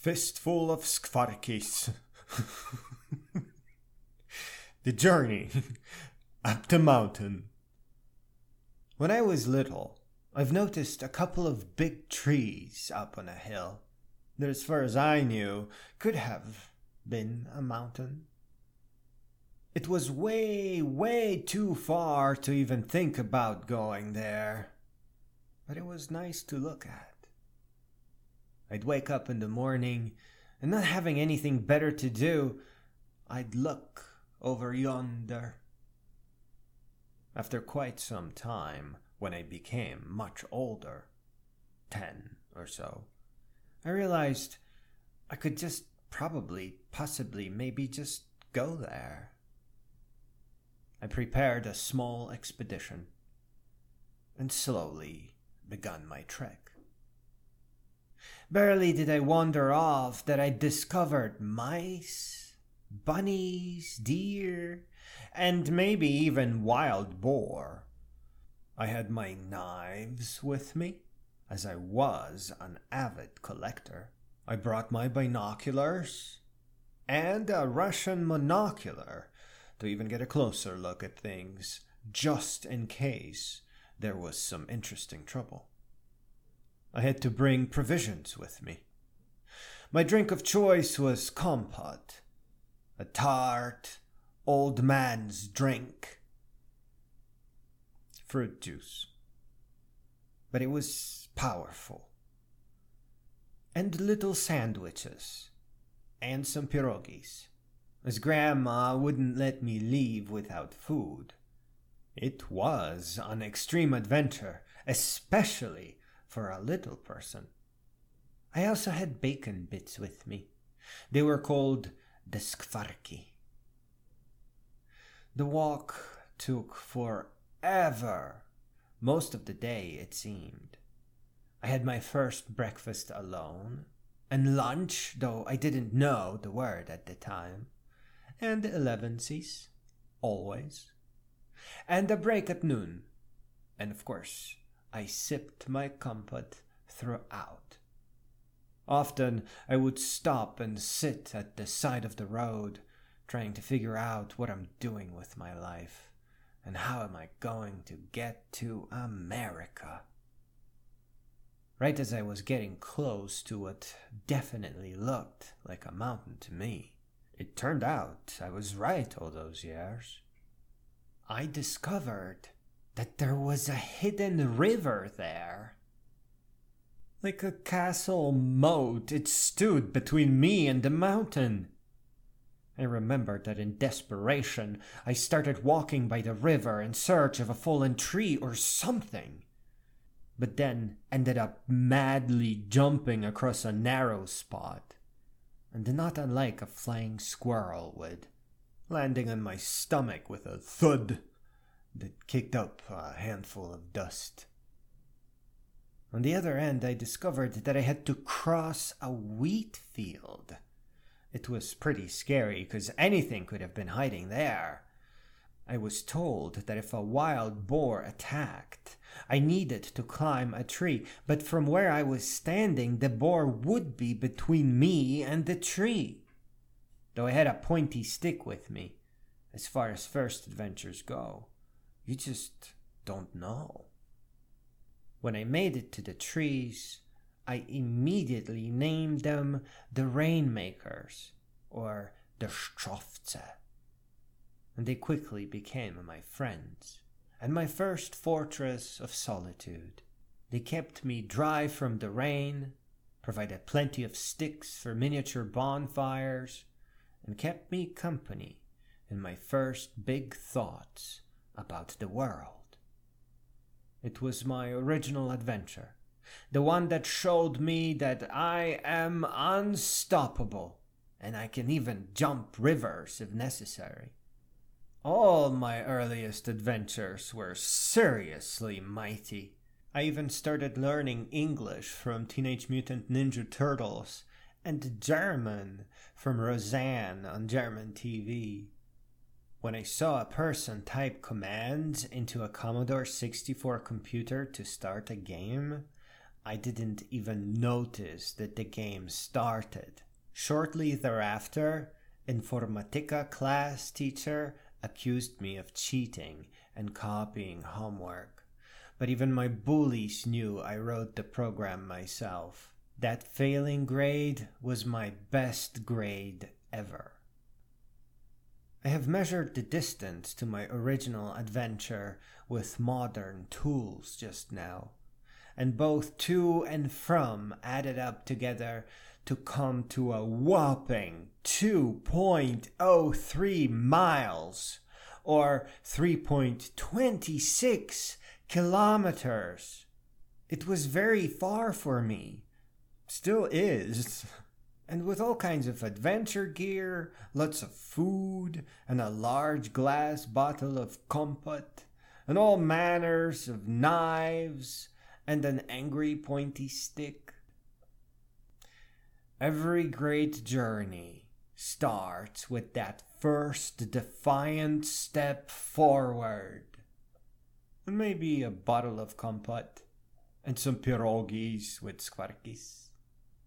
Fistful of Skvarkis. The journey up the mountain. When I was little, I've noticed a couple of big trees up on a hill that, as far as I knew, could have been a mountain. It was way, way too far to even think about going there, but it was nice to look at. I'd wake up in the morning, and not having anything better to do, I'd look over yonder. After quite some time, when I became much older, 10 or so, I realized I could just possibly, maybe just go there. I prepared a small expedition and slowly begun my trek. Barely did I wander off that I discovered mice, bunnies, deer, and maybe even wild boar. I had my knives with me, as I was an avid collector. I brought my binoculars and a Russian monocular to even get a closer look at things, just in case there was some interesting trouble. I had to bring provisions with me. My drink of choice was compote, a tart, old man's drink. Fruit juice. But it was powerful. And little sandwiches. And some pierogis, as Grandma wouldn't let me leave without food. It was an extreme adventure, especially for a little person. I also had bacon bits with me. They were called the skvarki. The walk took forever. Most of the day, it seemed. I had my first breakfast alone, and lunch, though I didn't know the word at the time, and elevensies, always, and a break at noon, and of course, I sipped my compote throughout. Often I would stop and sit at the side of the road, trying to figure out what I'm doing with my life, and how am I going to get to America. Right as I was getting close to what definitely looked like a mountain to me, it turned out I was right all those years. I discovered that there was a hidden river there. Like a castle moat, it stood between me and the mountain. I remembered that in desperation, I started walking by the river in search of a fallen tree or something, but then ended up madly jumping across a narrow spot, and not unlike a flying squirrel would, landing on my stomach with a thud that kicked up a handful of dust. On the other end, I discovered that I had to cross a wheat field. It was pretty scary, because anything could have been hiding there. I was told that if a wild boar attacked, I needed to climb a tree, but from where I was standing, the boar would be between me and the tree. Though I had a pointy stick with me, as far as first adventures go, you just don't know. When I made it to the trees, I immediately named them the Rainmakers, or the Strovce, and they quickly became my friends, and my first fortress of solitude. They kept me dry from the rain, provided plenty of sticks for miniature bonfires, and kept me company in my first big thoughts about the world. It was my original adventure, the one that showed me that I am unstoppable, and I can even jump rivers if necessary. All my earliest adventures were seriously mighty. I even started learning English from Teenage Mutant Ninja Turtles, and German from Roseanne on German TV. When I saw a person type commands into a Commodore 64 computer to start a game, I didn't even notice that the game started. Shortly thereafter, Informatica class teacher accused me of cheating and copying homework. But even my bullies knew I wrote the program myself. That failing grade was my best grade ever. I have measured the distance to my original adventure with modern tools just now, and both to and from added up together to come to a whopping 2.03 miles, or 3.26 kilometers. It was very far for me. Still is. And with all kinds of adventure gear, lots of food, and a large glass bottle of compote, and all manners of knives, and an angry pointy stick. Every great journey starts with that first defiant step forward. And maybe a bottle of compote, and some pierogies with squarkis.